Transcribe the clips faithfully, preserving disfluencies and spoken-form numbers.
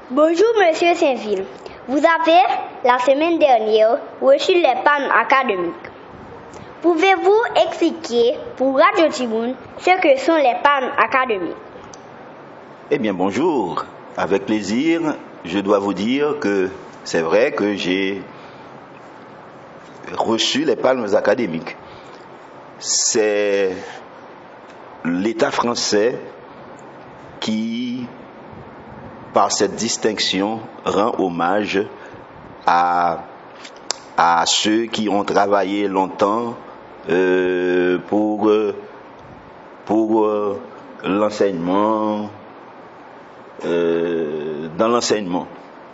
Bonjour, Monsieur Saint-Ville. Vous avez, la semaine dernière, reçu les palmes académiques. Pouvez-vous expliquer pour Radio Timoun ce que sont les palmes académiques? Eh bien, bonjour. Avec plaisir, je dois vous dire que c'est vrai que j'ai reçu les palmes académiques. C'est l'État français qui, par cette distinction, rend hommage à, à ceux qui ont travaillé longtemps euh, pour, pour euh, l'enseignement, euh, dans l'enseignement.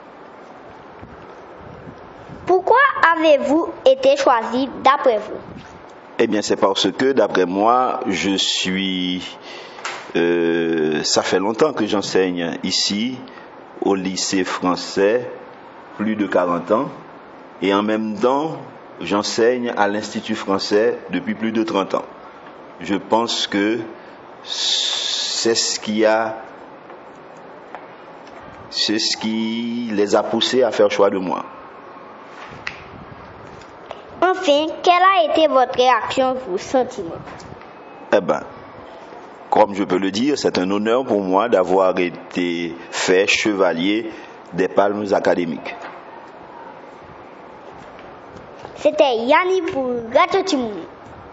Pourquoi avez-vous été choisi d'après vous? Eh bien, c'est parce que, d'après moi, je suis... Euh, ça fait longtemps que j'enseigne ici, au lycée français, plus de quarante ans. Et en même temps, j'enseigne à l'Institut français depuis plus de trente ans. Je pense que c'est ce qui a... C'est ce qui les a poussés à faire choix de moi. Enfin, quelle a été votre réaction, vos sentiments? Eh bien, comme je peux le dire, c'est un honneur pour moi d'avoir été fait chevalier des palmes académiques. C'était Yanni pour Radio Timoun.